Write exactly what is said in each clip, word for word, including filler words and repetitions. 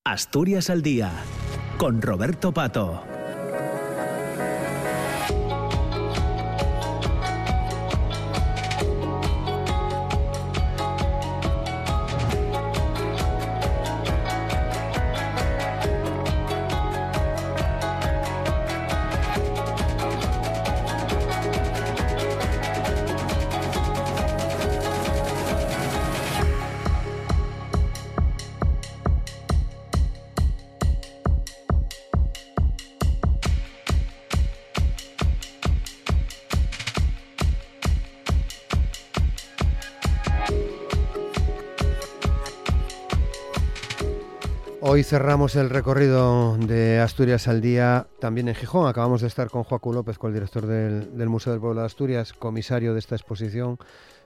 Asturias al día, con Roberto Pato. Hoy cerramos el recorrido de Asturias al día también en Gijón. Acabamos de estar con Joaquín López, con el director del, del Museo del Pueblo de Asturias, comisario de esta exposición,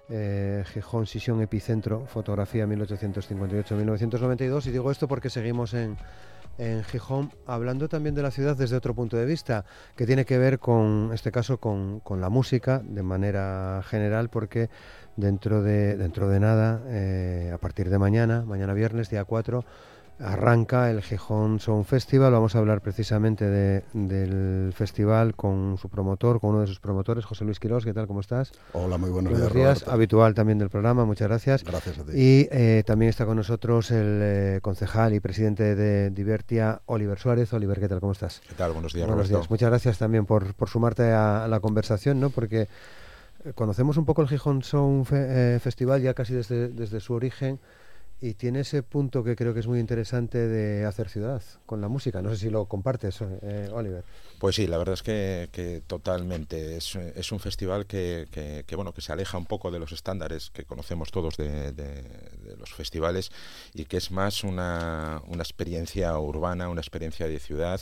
eh, Gijón, Sisión Epicentro, fotografía mil ochocientos cincuenta y ocho a mil novecientos noventa y dos. Y digo esto porque seguimos en, en Gijón, hablando también de la ciudad desde otro punto de vista, que tiene que ver con, en este caso, con, con la música de manera general, porque dentro de, dentro de nada, eh, a partir de mañana, mañana viernes, día cuatro, arranca el Gijón Sound Festival. Vamos a hablar precisamente de, del festival con su promotor, con uno de sus promotores, José Luis Quirós. ¿Qué tal? ¿Cómo estás? Hola, muy buenos, buenos días, días. Habitual también del programa, muchas gracias. Gracias a ti. Y eh, también está con nosotros el eh, concejal y presidente de Divertia, Oliver Suárez. Oliver, ¿qué tal? ¿Cómo estás? ¿Qué tal? Buenos días, Buenos Roberto. días. Muchas gracias también por, por sumarte a, a la conversación, ¿no? Porque conocemos un poco el Gijón Sound Fe, eh, Festival ya casi desde, desde su origen. Y tiene ese punto que creo que es muy interesante de hacer ciudad con la música. No sé si lo compartes, eh, Oliver. Pues sí, la verdad es que, que totalmente. Es, es un festival que, que, que, bueno, que se aleja un poco de los estándares que conocemos todos de, de, de los festivales y que es más una, una experiencia urbana, una experiencia de ciudad,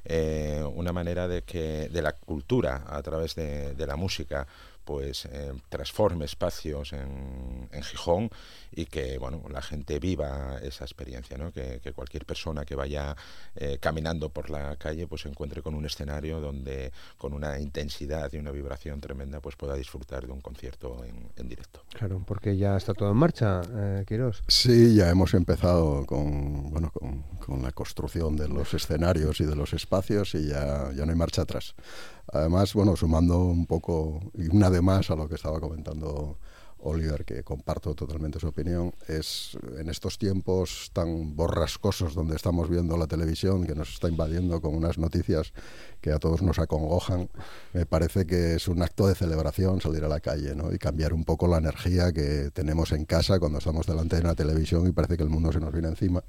eh, una manera de que de la cultura a través de, de la música pues eh, transforme espacios en, en Gijón y que bueno la gente viva esa experiencia, ¿no? Que, que cualquier persona que vaya eh, caminando por la calle pues se encuentre con un escenario donde con una intensidad y una vibración tremenda pues pueda disfrutar de un concierto en, en directo. Claro, porque ya está todo en marcha, eh, Quirós. Sí, ya hemos empezado con bueno con, con la construcción de los escenarios y de los espacios y ya, ya no hay marcha atrás. Además, bueno, sumando un poco, y una de más a lo que estaba comentando Oliver, que comparto totalmente su opinión, es en estos tiempos tan borrascosos donde estamos viendo la televisión, que nos está invadiendo con unas noticias que a todos nos acongojan, me parece que es un acto de celebración salir a la calle, ¿no? Y cambiar un poco la energía que tenemos en casa cuando estamos delante de una televisión y parece que el mundo se nos viene encima.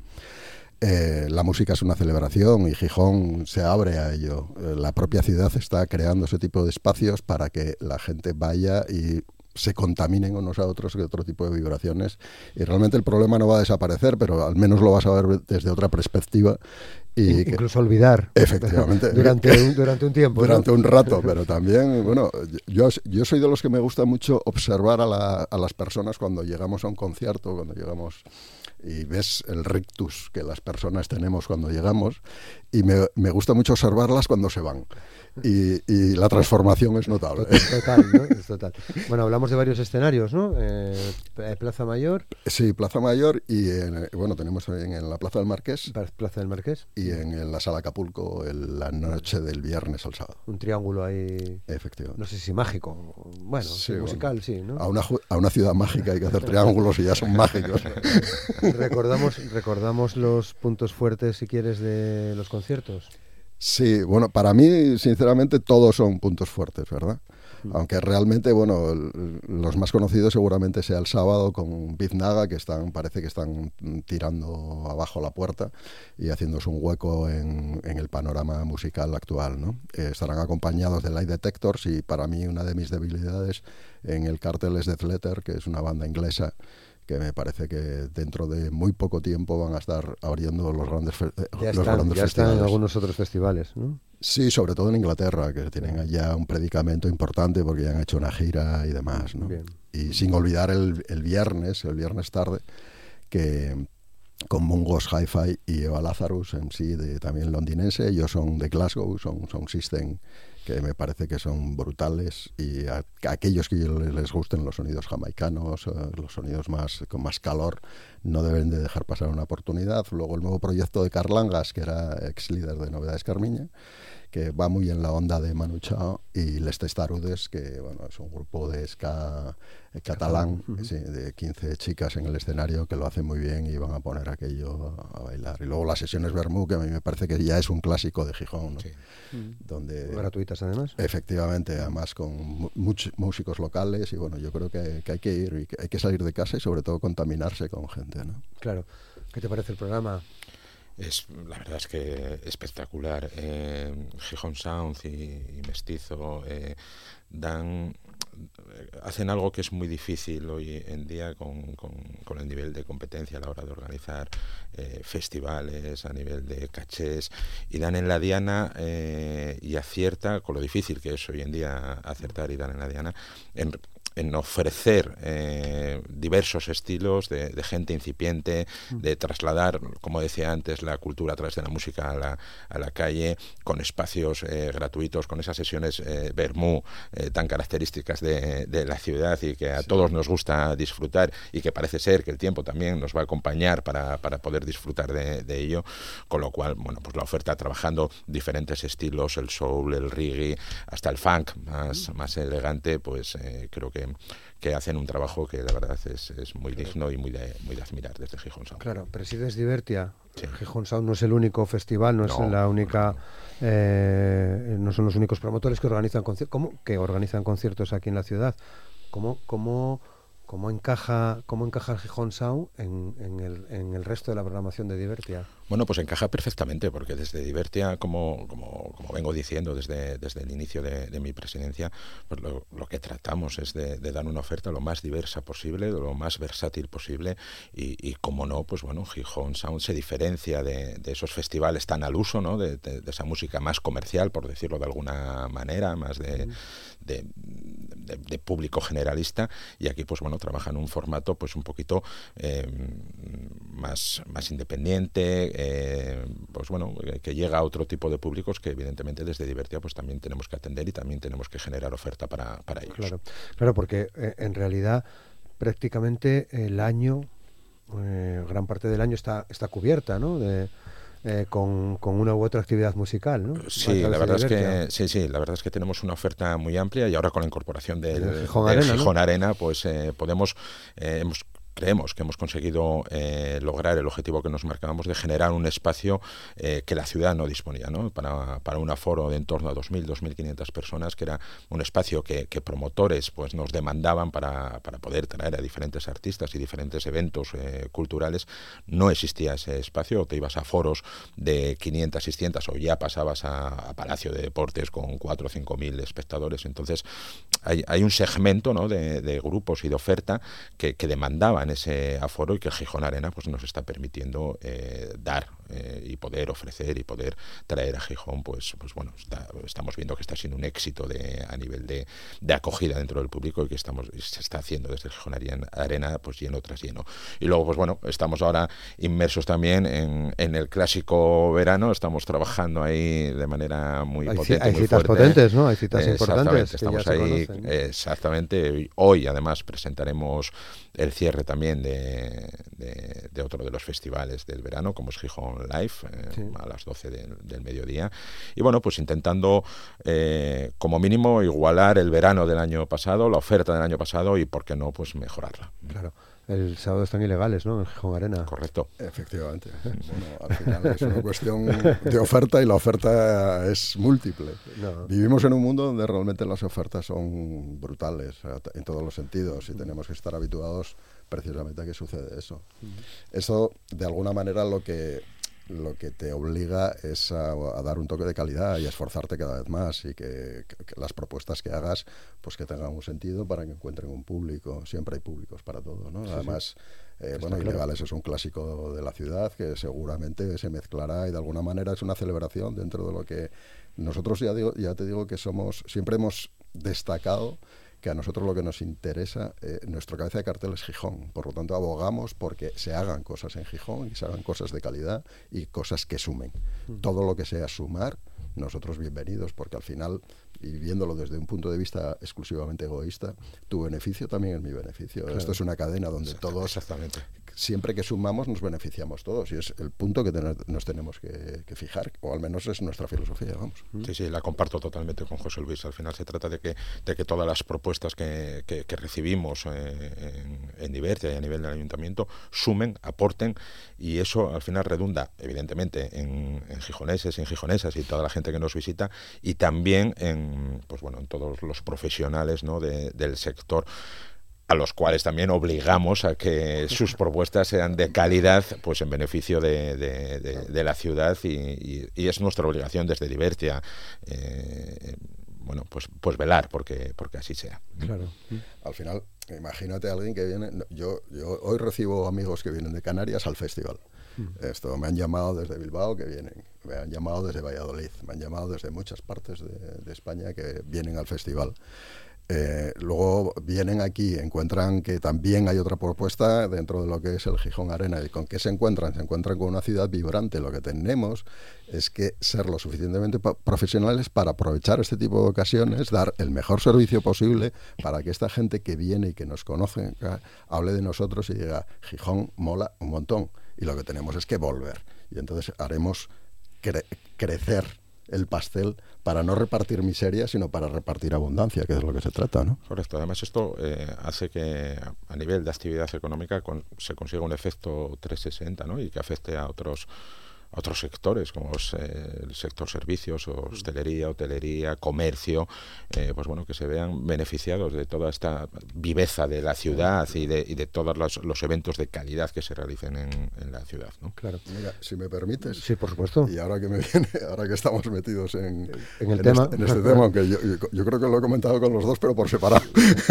Eh, la música es una celebración y Gijón se abre a ello. Eh, la propia ciudad está creando ese tipo de espacios para que la gente vaya y se contaminen unos a otros de otro tipo de vibraciones, y realmente el problema no va a desaparecer, pero al menos lo vas a ver desde otra perspectiva. Y incluso que, olvidar. Efectivamente. durante, un, durante un tiempo. Durante ¿no? un rato, pero también, bueno, yo, yo soy de los que me gusta mucho observar a, la, a las personas cuando llegamos a un concierto, cuando llegamos y ves el rictus que las personas tenemos cuando llegamos, y me, me gusta mucho observarlas cuando se van. Y, y la transformación es notable. Total, ¿no? Es total. Bueno, hablamos de varios escenarios, ¿no? Eh, Plaza Mayor. Sí, Plaza Mayor y, en, bueno, tenemos en, en la Plaza del Marqués. Plaza del Marqués. Y en, en la Sala Acapulco el, la noche del viernes al sábado. Un triángulo ahí. Efectivamente. No sé si mágico. Bueno, sí, musical, bueno, sí, ¿no? A una, a una ciudad mágica hay que hacer triángulos y ya son mágicos. recordamos, recordamos los puntos fuertes, si quieres, de los conciertos. Sí, bueno, para mí, sinceramente, todos son puntos fuertes, ¿verdad? Mm. Aunque realmente, bueno, los más conocidos seguramente sea el sábado con Biznaga, que están, parece que están tirando abajo la puerta y haciéndose un hueco en, en el panorama musical actual, ¿no? Eh, estarán acompañados de Lie Detectors y para mí una de mis debilidades en el cartel es Death Letter, que es una banda inglesa que me parece que dentro de muy poco tiempo van a estar abriendo los grandes, fe- ya los están, grandes ya festivales. están en algunos otros festivales, ¿no? Sí, sobre todo en Inglaterra, que tienen allá un predicamento importante porque ya han hecho una gira y demás, ¿no? Bien. Y sin olvidar el, el viernes, el viernes tarde, que con Mungos Hi-Fi y Eva Lazarus, en sí, de, también londinense, ellos son de Glasgow, son, son System, que me parece que son brutales, y a, a aquellos que les gusten los sonidos jamaicanos, eh, los sonidos más con más calor, no deben de dejar pasar una oportunidad. Luego el nuevo proyecto de Carlangas, que era ex líder de Novedades Carmiña, que va muy en la onda de Manu Chao, y Les Testarudes, que bueno, es un grupo de ska eh, catalán, uh-huh. sí, de quince chicas en el escenario, que lo hacen muy bien y van a poner aquello a, a bailar. Y luego las sesiones Bermú, que a mí me parece que ya es un clásico de Gijón, ¿no? Sí. Donde, gratuitas además. Efectivamente, además con muchos músicos locales, y bueno, yo creo que, que hay que ir, y que hay que salir de casa y sobre todo contaminarse con gente, ¿no? Claro. ¿Qué te parece el programa? Es, la verdad es que espectacular. Eh, Gijón Sound y, y Mestizo eh, dan hacen algo que es muy difícil hoy en día con, con, con el nivel de competencia a la hora de organizar eh, festivales, a nivel de cachés, y dan en la diana eh, y acierta con lo difícil que es hoy en día acertar y dar en la diana en en ofrecer eh, diversos estilos de, de gente incipiente, de trasladar, como decía antes, la cultura a través de la música a la, a la calle, con espacios eh, gratuitos, con esas sesiones eh, Bermú eh, tan características de, de la ciudad y que a sí. todos nos gusta disfrutar, y que parece ser que el tiempo también nos va a acompañar para, para poder disfrutar de, de ello, con lo cual, bueno, pues la oferta trabajando diferentes estilos, el soul, el reggae, hasta el funk más, más elegante, pues eh, creo que que hacen un trabajo que la verdad es, es muy digno y muy de, muy de admirar desde Gijón Sound. Claro, presides Divertia. Sí. Gijón Sound no es el único festival, no, no es la única, eh, no son los únicos promotores que organizan conciertos, ¿cómo? que organizan conciertos aquí en la ciudad. ¿Cómo, cómo, cómo encaja, cómo encaja el Gijón Sound en, en, el, en el resto de la programación de Divertia? Bueno, pues encaja perfectamente, porque desde Divertia, como, como, como vengo diciendo desde, desde el inicio de, de mi presidencia, pues lo, lo que tratamos es de, de dar una oferta lo más diversa posible, lo más versátil posible, y, y como no, pues bueno, Gijón Sound se diferencia de, de esos festivales tan al uso, ¿no? De, de, de esa música más comercial, por decirlo de alguna manera, más de, mm. de, de, de público generalista, y aquí pues bueno, trabajan un formato pues un poquito eh, más, más independiente, Eh, pues bueno, que llega a otro tipo de públicos que evidentemente desde Divertia pues también tenemos que atender y también tenemos que generar oferta para, para ellos. Claro, claro, porque eh, en realidad prácticamente el año, eh, gran parte del año está, está cubierta, ¿no? De, eh, con, con una u otra actividad musical, ¿no? Sí, la verdad es que sí, sí, la verdad es que tenemos una oferta muy amplia, y ahora con la incorporación del, del Gijón, del Arena, Gijón ¿no? Arena, pues eh, podemos eh, hemos creemos que hemos conseguido eh, lograr el objetivo que nos marcábamos de generar un espacio eh, que la ciudad no disponía, ¿no? Para, para un aforo de en torno a dos mil, dos mil quinientas personas, que era un espacio que, que promotores pues nos demandaban para, para poder traer a diferentes artistas y diferentes eventos eh, culturales. No existía ese espacio, te ibas a foros de quinientas, seiscientas, o ya pasabas a, a Palacio de Deportes con cuatro o cinco mil espectadores. Entonces hay, hay un segmento, ¿no? de, de grupos y de oferta que, que demandaban ese aforo, y que el Gijón Arena pues nos está permitiendo eh, dar eh, y poder ofrecer y poder traer a Gijón. Pues pues bueno, está, estamos viendo que está siendo un éxito de, a nivel de, de acogida dentro del público, y que estamos se está haciendo desde el Gijón Arena pues lleno tras lleno. Y luego pues bueno, estamos ahora inmersos también en, en el clásico verano, estamos trabajando ahí de manera muy hay potente, hay muy citas fuerte. potentes, ¿no? Hay citas Exactamente, importantes. Estamos que ya ahí, se conocen, ¿no? Exactamente. Hoy además presentaremos el cierre también de, de, de otro de los festivales del verano, como es Gijón Live, eh, sí. a las doce del, del mediodía. Y bueno, pues intentando eh, como mínimo igualar el verano del año pasado, la oferta del año pasado, y por qué no, pues mejorarla. Claro. El sábado están ilegales, ¿no? En Gijón Arena. Correcto. Efectivamente. Bueno, al final es una cuestión de oferta, y la oferta es múltiple. No. Vivimos en un mundo donde realmente las ofertas son brutales en todos los sentidos, y tenemos que estar habituados precisamente a que sucede eso. Uh-huh. Eso, de alguna manera, lo que lo que te obliga es a, a dar un toque de calidad y a esforzarte cada vez más, y que, que, que las propuestas que hagas pues que tengan un sentido para que encuentren un público. Siempre hay públicos para todo, ¿no? Sí, Además, sí. Eh, bueno, claro. Ilegales es un clásico de la ciudad que seguramente se mezclará, y de alguna manera es una celebración dentro de lo que nosotros, ya, digo, ya te digo que somos, siempre hemos destacado que a nosotros lo que nos interesa, eh, nuestra cabeza de cartel es Gijón. Por lo tanto, abogamos porque se hagan cosas en Gijón, y se hagan cosas de calidad y cosas que sumen. Mm. Todo lo que sea sumar, nosotros bienvenidos, porque al final, y viéndolo desde un punto de vista exclusivamente egoísta, tu beneficio también es mi beneficio. Claro. Esto es una cadena donde Exacto, todos, exactamente. siempre que sumamos, nos beneficiamos todos, y es el punto que ten- nos tenemos que, que fijar, o al menos es nuestra filosofía, vamos. Sí, sí, la comparto totalmente con José Luis. Al final se trata de que, de que todas las propuestas que, que, que recibimos eh, en, en Divertia y a nivel del ayuntamiento sumen, aporten, y eso al final redunda, evidentemente, en, en gijoneses y en gijonesas y toda la gente que nos visita, y también en, pues bueno, en todos los profesionales, ¿no?, de, del sector, a los cuales también obligamos a que sus propuestas sean de calidad, pues en beneficio de, de, de, de la ciudad, y, y, y es nuestra obligación desde Divertia, eh, bueno, pues pues velar porque porque así sea. Claro. Al final, imagínate a alguien que viene, yo, yo hoy recibo amigos que vienen de Canarias al festival. Mm. Esto, me han llamado desde Bilbao que vienen, me han llamado desde Valladolid, me han llamado desde muchas partes de, de España que vienen al festival. Eh, luego vienen aquí, encuentran que también hay otra propuesta dentro de lo que es el Gijón Arena. ¿Y con qué se encuentran? Se encuentran con una ciudad vibrante. Lo que tenemos es que ser lo suficientemente profesionales para aprovechar este tipo de ocasiones, dar el mejor servicio posible para que esta gente que viene y que nos conoce hable de nosotros y diga, Gijón mola un montón. Y lo que tenemos es que volver. Y entonces haremos cre- crecer el pastel para no repartir miseria, sino para repartir abundancia, que es de lo que se trata, ¿no? Correcto. Además, esto eh, hace que a nivel de actividad económica con, se consiga un efecto trescientos sesenta, ¿no?, y que afecte a otros a otros sectores, como es eh, el sector servicios, hostelería, hotelería, comercio, eh, pues bueno, que se vean beneficiados de toda esta viveza de la ciudad y de, y de todos los, los eventos de calidad que se realicen en, en la ciudad, ¿no? Claro. Mira, si me permites. Sí, por supuesto. Y ahora que me viene, ahora que estamos metidos en, en el en tema, este, en este tema, aunque yo, yo, yo creo que lo he comentado con los dos, pero por separado.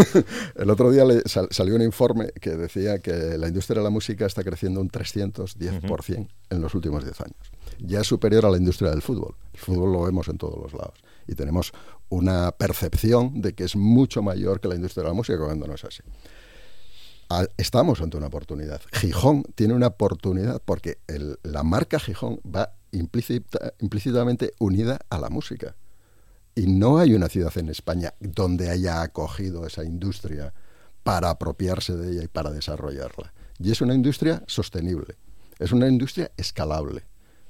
El otro día le sal, salió un informe que decía que la industria de la música está creciendo un trescientos diez por ciento uh-huh. en los últimos diez años. Ya es superior a la industria del fútbol. El fútbol lo vemos en todos los lados. Y tenemos una percepción de que es mucho mayor que la industria de la música, cuando no es así. Estamos ante una oportunidad. Gijón tiene una oportunidad porque el, la marca Gijón va implícita, implícitamente unida a la música. Y no hay una ciudad en España donde haya acogido esa industria para apropiarse de ella y para desarrollarla. Y es una industria sostenible. Es una industria escalable.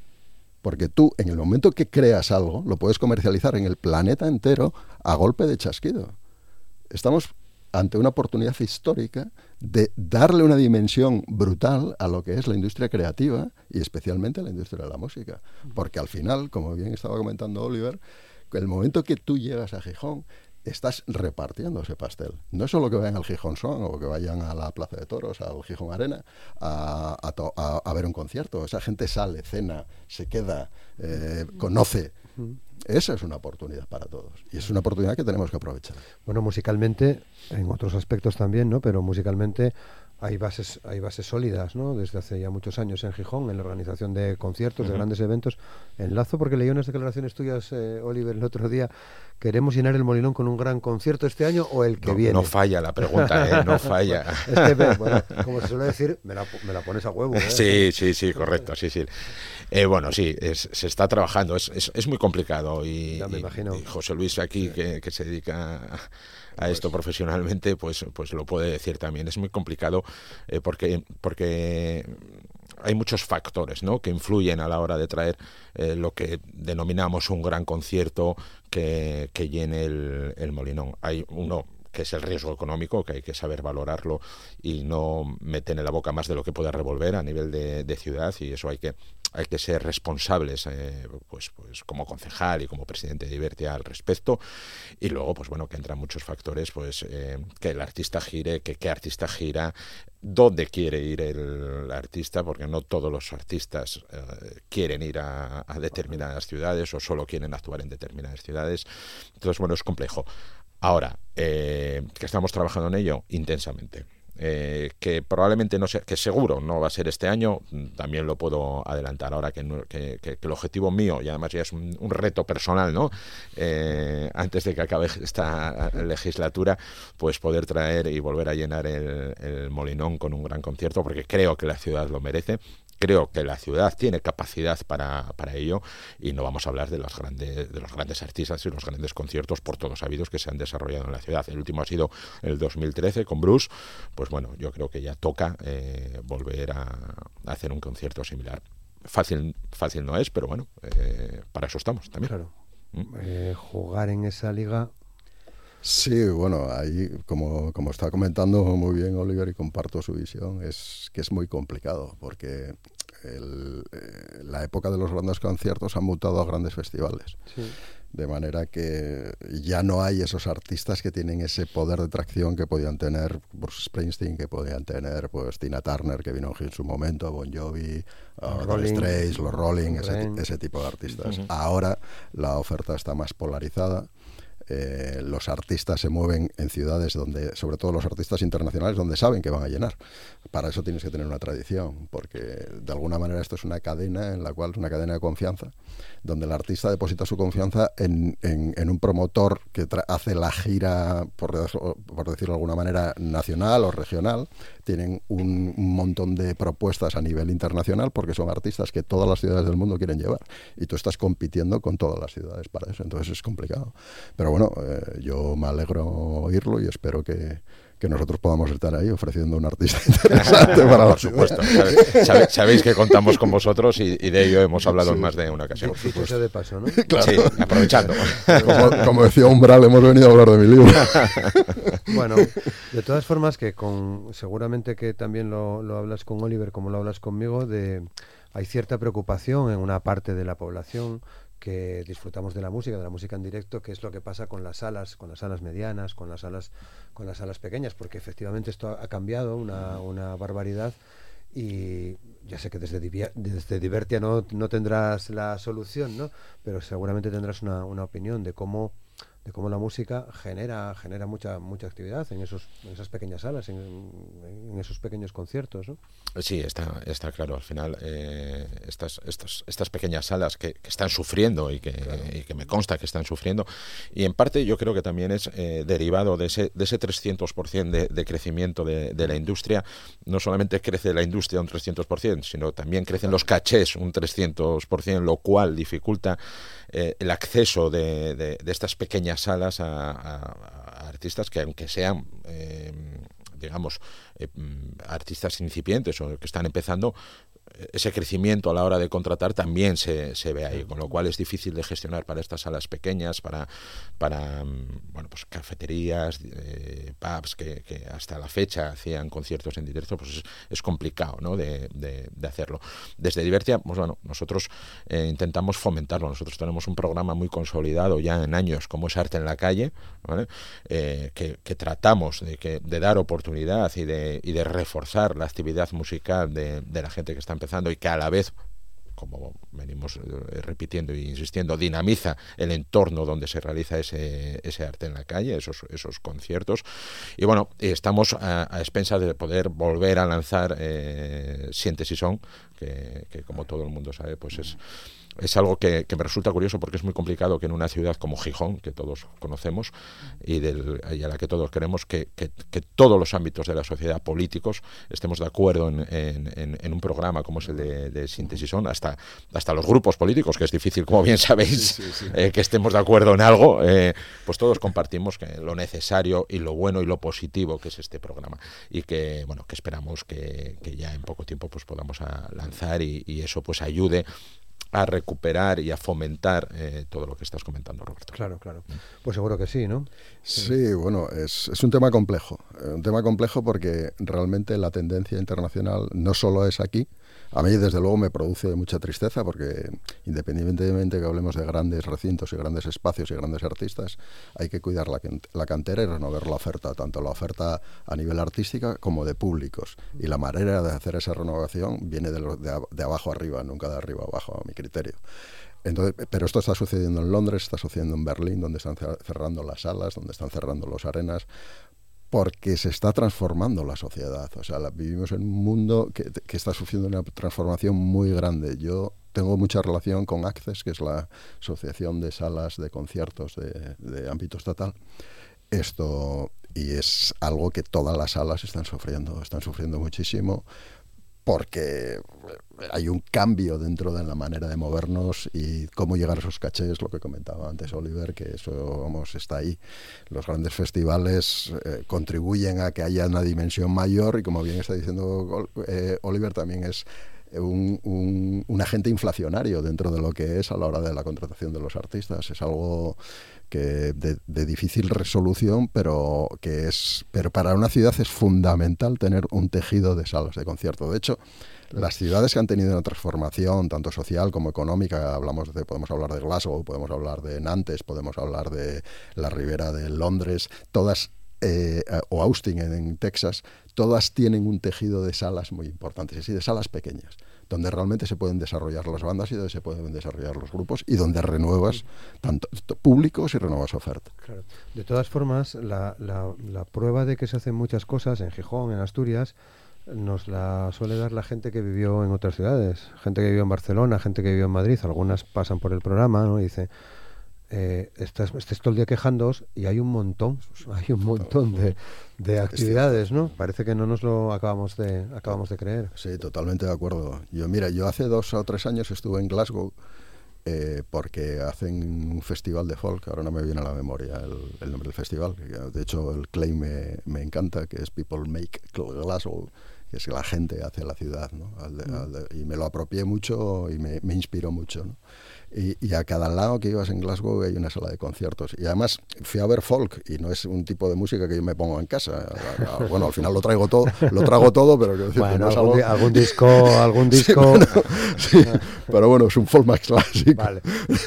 Porque tú, en el momento que creas algo, lo puedes comercializar en el planeta entero a golpe de chasquido. Estamos ante una oportunidad histórica de darle una dimensión brutal a lo que es la industria creativa y especialmente a la industria de la música. Porque al final, como bien estaba comentando Oliver, el momento que tú llegas a Gijón, estás repartiendo ese pastel. No es solo que vayan al Gijón Son o que vayan a la Plaza de Toros, al Gijón Arena, a, a, to, a, a ver un concierto. Esa gente sale, cena, se queda, eh, conoce. Esa es una oportunidad para todos. Y es una oportunidad que tenemos que aprovechar. Bueno, musicalmente, en otros aspectos también, ¿no? Pero musicalmente hay bases, hay bases sólidas, ¿no? Desde hace ya muchos años en Gijón, en la organización de conciertos, uh-huh. de grandes eventos. Enlazo, porque leí unas declaraciones tuyas, eh, Oliver, el otro día. ¿Queremos llenar el Molinón con un gran concierto este año o el que no, viene? No falla la pregunta, ¿eh? No falla. Bueno, es que, bueno, como se suele decir, me la, me la pones a huevo, ¿eh? Sí, sí, sí, correcto, sí, sí. Eh, bueno, sí, es, se está trabajando, es, es, es muy complicado y, ya me y, imagino. y José Luis aquí, sí. que, que se dedica a, a esto profesionalmente, pues, pues lo puede decir también. Es muy complicado eh, porque, porque hay muchos factores, ¿no?, que influyen a la hora de traer eh, lo que denominamos un gran concierto que, que llene el, el Molinón. Hay uno que es el riesgo económico, que hay que saber valorarlo y no meter en la boca más de lo que pueda revolver a nivel de, de ciudad, y eso hay que hay que ser responsables, eh, pues, pues como concejal y como presidente de Divertia al respecto. Y luego, pues bueno, que entran muchos factores, pues eh, que el artista gire, que qué artista gira, dónde quiere ir el artista, porque no todos los artistas eh, quieren ir a, a determinadas ciudades o solo quieren actuar en determinadas ciudades. Entonces, bueno, es complejo. Ahora, eh, que estamos trabajando en ello intensamente. Eh, que probablemente no sea, que seguro no va a ser este año, también lo puedo adelantar ahora que, que, que, que el objetivo mío, y además ya es un, un reto personal, ¿no? Eh, antes de que acabe esta legislatura, pues poder traer y volver a llenar el, el Molinón con un gran concierto, porque creo que la ciudad lo merece. creo que la ciudad tiene capacidad para, para ello, y no vamos a hablar de los grandes de los grandes artistas y los grandes conciertos por todos sabidos que se han desarrollado en la ciudad. El último ha sido el dos mil trece con Bruce. Pues bueno, yo creo que ya toca eh, volver a, a hacer un concierto similar. Fácil fácil no es, pero bueno, eh, para eso estamos también. Claro. ¿Mm? Eh, jugar en esa liga... Sí, bueno, ahí, como, como está comentando muy bien Oliver, y comparto su visión, es que es muy complicado, porque el, eh, la época de los grandes conciertos ha mutado a grandes festivales. Sí. De manera que ya no hay esos artistas que tienen ese poder de tracción que podían tener Bruce Springsteen, que podían tener pues Tina Turner, que vino en su momento, Bon Jovi, uh, los Strays, los Rolling, ese, ese tipo de artistas. Uh-huh. Ahora la oferta está más polarizada. Eh, los artistas se mueven en ciudades donde, sobre todo los artistas internacionales, donde saben que van a llenar. Para eso tienes que tener una tradición, porque de alguna manera esto es una cadena en la cual es una cadena de confianza, donde el artista deposita su confianza en, en, en un promotor que tra- hace la gira, por, por decirlo de alguna manera, nacional o regional. Tienen un, un montón de propuestas a nivel internacional, porque son artistas que todas las ciudades del mundo quieren llevar, y tú estás compitiendo con todas las ciudades para eso, entonces es complicado. Pero bueno, eh, yo me alegro oírlo y espero que, que nosotros podamos estar ahí ofreciendo un artista interesante para la Por supuesto. Sabe, sabe, sabéis que contamos con vosotros, y, y de ello hemos hablado sí, en más de una ocasión. Sí, pues de paso, ¿no? Claro. Sí, aprovechando. Como, como decía Umbral, hemos venido a hablar de mi libro. Bueno, de todas formas, que con seguramente que también lo, lo hablas con Oliver, como lo hablas conmigo, de hay cierta preocupación en una parte de la población que disfrutamos de la música, de la música en directo, que es lo que pasa con las salas, con las salas medianas, con las salas, con las salas pequeñas, porque efectivamente esto ha cambiado una, una barbaridad, y ya sé que desde, Divia, desde Divertia no, no tendrás la solución, ¿no? Pero seguramente tendrás una, una opinión de cómo de cómo la música genera genera mucha mucha actividad en esos en esas pequeñas salas, en, en esos pequeños conciertos, ¿no? Sí, está está claro. Al final, eh, estas estas estas pequeñas salas que, que están sufriendo y que, claro. y que me consta que están sufriendo, y en parte yo creo que también es eh, derivado de ese de ese trescientos por ciento de, de crecimiento de, de la industria. No solamente crece la industria un trescientos por ciento, sino también crecen los cachés un trescientos por ciento, lo cual dificulta eh, el acceso de, de, de estas pequeñas salas a, a, a artistas que, aunque sean eh, digamos eh, artistas incipientes o que están empezando, ese crecimiento a la hora de contratar también se, se ve ahí, con lo cual es difícil de gestionar para estas salas pequeñas, para para bueno pues cafeterías, eh, pubs que, que hasta la fecha hacían conciertos en directo, pues es, es complicado, ¿no? de, de, de hacerlo. Desde Divertia, pues bueno, nosotros eh, intentamos fomentarlo. Nosotros tenemos un programa muy consolidado ya en años, como es Arte en la Calle, ¿vale? eh, que, que tratamos de, que, de dar oportunidad y de, y de reforzar la actividad musical de, de la gente que está empezando, y que a la vez, como venimos eh, repitiendo e insistiendo, dinamiza el entorno donde se realiza ese, ese arte en la calle, esos, esos conciertos. Y bueno, estamos a, a expensas de poder volver a lanzar eh, Siente si son, que, que como todo el mundo sabe, pues es es algo que, que me resulta curioso, porque es muy complicado que en una ciudad como Gijón, que todos conocemos y, del, y a la que todos queremos, que, que, que todos los ámbitos de la sociedad políticos estemos de acuerdo en, en, en un programa como es el de, de Síntesis On, hasta, hasta los grupos políticos, que es difícil, como bien sabéis, sí, sí, sí. Eh, que estemos de acuerdo en algo, eh, pues todos compartimos que lo necesario y lo bueno y lo positivo que es este programa, y que bueno que esperamos que, que ya en poco tiempo pues podamos a lanzar y, y eso pues ayude a recuperar y a fomentar eh, todo lo que estás comentando, Roberto. Claro, claro. Pues seguro que sí, ¿no? Sí, bueno, es, es un tema complejo. Un tema complejo porque realmente la tendencia internacional no solo es aquí. A mí, desde luego, me produce mucha tristeza porque, independientemente que hablemos de grandes recintos y grandes espacios y grandes artistas, hay que cuidar la, la cantera y renovar la oferta, tanto la oferta a nivel artística como de públicos. Y la manera de hacer esa renovación viene de, lo, de, de abajo arriba, nunca de arriba abajo, a mi criterio. Entonces, pero esto está sucediendo en Londres, está sucediendo en Berlín, donde están cerrando las salas, donde están cerrando los arenas, porque se está transformando la sociedad. O sea, la, vivimos en un mundo que, que está sufriendo una transformación muy grande. Yo tengo mucha relación con Access, que es la Asociación de Salas de Conciertos de, de ámbito estatal. Esto, y es algo que todas las salas están sufriendo, están sufriendo muchísimo, porque hay un cambio dentro de la manera de movernos y cómo llegar a esos cachés, lo que comentaba antes Oliver, que eso, vamos, está ahí. Los grandes festivales eh, contribuyen a que haya una dimensión mayor y, como bien está diciendo eh, Oliver, también es un, un, un agente inflacionario dentro de lo que es a la hora de la contratación de los artistas. Es algo que de, de difícil resolución, pero que es, pero para una ciudad es fundamental tener un tejido de salas de concierto. De hecho, las ciudades que han tenido una transformación tanto social como económica, hablamos de, podemos hablar de Glasgow, podemos hablar de Nantes, podemos hablar de la Ribera de Londres, todas, eh, o Austin en, en Texas, todas tienen un tejido de salas muy importantes, es decir, de salas pequeñas, donde realmente se pueden desarrollar las bandas y donde se pueden desarrollar los grupos y donde renuevas tanto públicos y renuevas oferta. Claro. De todas formas, la, la, la prueba de que se hacen muchas cosas en Gijón, en Asturias, nos la suele dar la gente que vivió en otras ciudades, gente que vivió en Barcelona, gente que vivió en Madrid. Algunas pasan por el programa, ¿no? Y dice, eh, estás, estás todo el día quejándoos y hay un montón, hay un montón de, de actividades, ¿no? Parece que no nos lo acabamos de acabamos de creer. Sí, totalmente de acuerdo. Yo, mira, yo hace dos o tres años estuve en Glasgow eh, porque hacen un festival de folk, ahora no me viene a la memoria el, el nombre del festival. De hecho, el claim me, me encanta, que es People Make Glasgow, que es que la gente hace la ciudad, ¿no? Al de, al de, y me lo apropié mucho y me, me inspiró mucho, ¿no? Y, y a cada lado que ibas en Glasgow hay una sala de conciertos. Y además fui a ver folk, y no es un tipo de música que yo me pongo en casa. Bueno, al final lo traigo todo, lo trago todo, pero quiero decir, bueno, no es algún, algo... di algún disco, algún disco. Sí, bueno, sí, pero bueno, es un folk más clásico. Vale.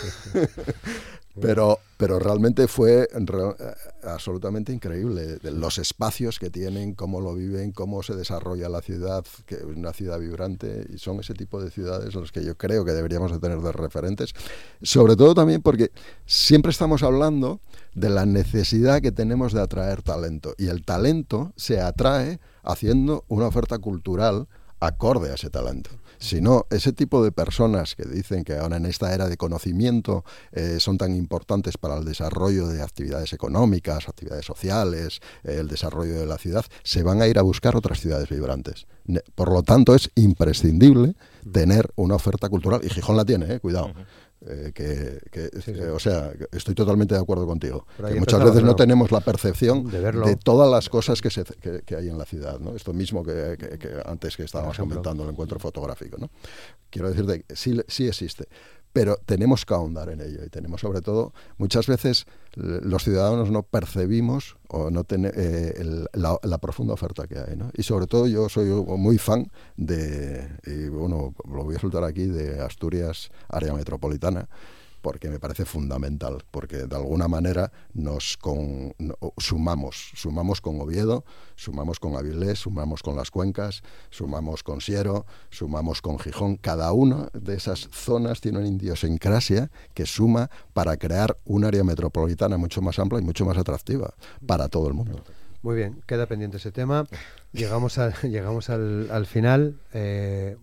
Pero, pero realmente fue re, absolutamente increíble los espacios que tienen, cómo lo viven, cómo se desarrolla la ciudad, que es una ciudad vibrante, y son ese tipo de ciudades los que yo creo que deberíamos de tener de referentes, sobre todo también porque siempre estamos hablando de la necesidad que tenemos de atraer talento, y el talento se atrae haciendo una oferta cultural acorde a ese talento. Si no, ese tipo de personas que dicen que ahora en esta era de conocimiento eh, son tan importantes para el desarrollo de actividades económicas, actividades sociales, eh, el desarrollo de la ciudad, se van a ir a buscar otras ciudades vibrantes. Por lo tanto, es imprescindible tener una oferta cultural, y Gijón la tiene, eh, cuidado. Uh-huh. Eh, que, que sí, sí. Eh, o sea, estoy totalmente de acuerdo contigo. Que muchas veces no tenemos la percepción de, de todas las cosas que, se, que, que hay en la ciudad, ¿no? Esto mismo que, que, que antes que estábamos comentando, el encuentro fotográfico, ¿no? Quiero decirte que sí, sí existe, pero tenemos que ahondar en ello, y tenemos, sobre todo, muchas veces los ciudadanos no percibimos o no ten, eh, el, la, la profunda oferta que hay, ¿no? Y sobre todo yo soy muy fan de, y bueno, lo voy a soltar aquí, de Asturias, área metropolitana, porque me parece fundamental, porque de alguna manera nos con, no, sumamos, sumamos con Oviedo, sumamos con Avilés, sumamos con las Cuencas, sumamos con Siero, sumamos con Gijón. Cada una de esas zonas tiene una idiosincrasia que suma para crear un área metropolitana mucho más amplia y mucho más atractiva para todo el mundo. Muy bien, queda pendiente ese tema. Llegamos, a, llegamos al, al final. Eh,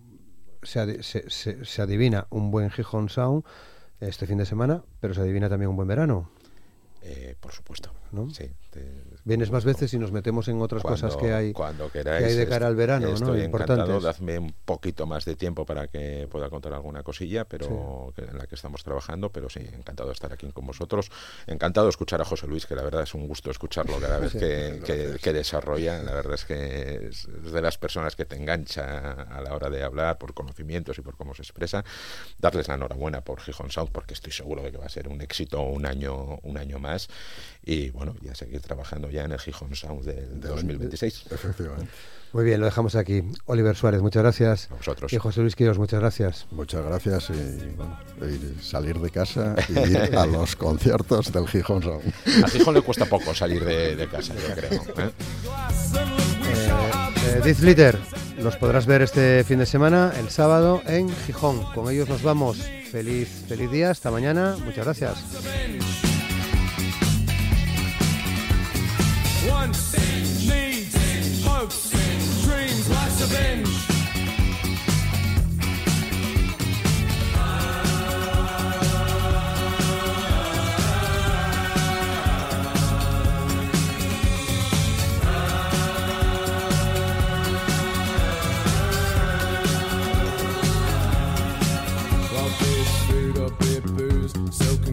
se, se, se, se adivina un buen Gijón Sound este fin de semana, pero se adivina también un buen verano. Eh, por supuesto, ¿no? Sí. Te, Vienes más veces y nos metemos en otras cuando, cosas que hay, cuando queráis, que hay de cara al verano, estoy ¿no? encantado, dadme un poquito más de tiempo para que pueda contar alguna cosilla, pero sí, que, en la que estamos trabajando, pero sí, encantado de estar aquí con vosotros, encantado de escuchar a José Luis, que la verdad es un gusto escucharlo cada vez sí, que, que, que desarrolla, la verdad es que es de las personas que te engancha a la hora de hablar, por conocimientos y por cómo se expresa. Darles la enhorabuena por Gijón Sound, porque estoy seguro de que va a ser un éxito un año, un año más, y bueno, ya seguir trabajando ya en el Gijón Sound del de dos mil veintiséis. Efectivamente. Muy bien, lo dejamos aquí. Oliver Suárez, muchas gracias. A vosotros. Y José Luis Quirós, muchas gracias. Muchas gracias, y bueno, y salir de casa y ir a los conciertos del Gijón Sound. A Gijón le cuesta poco salir de, de casa, yo creo. ¿eh? Eh, eh, Diez Liter, los podrás ver este fin de semana, el sábado, en Gijón. Con ellos nos vamos. Feliz, feliz día, hasta mañana. Muchas gracias. Once needs hopes, dreams, life's avenge.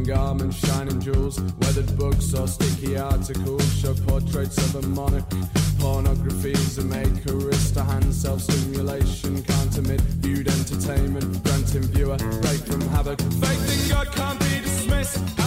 garments, shining jewels, weathered books or sticky articles show portraits of a monarch. Pornography is a makerist, a hand self-stimulation can't emit viewed entertainment, granting viewer break from havoc. Faith in God can't be dismissed.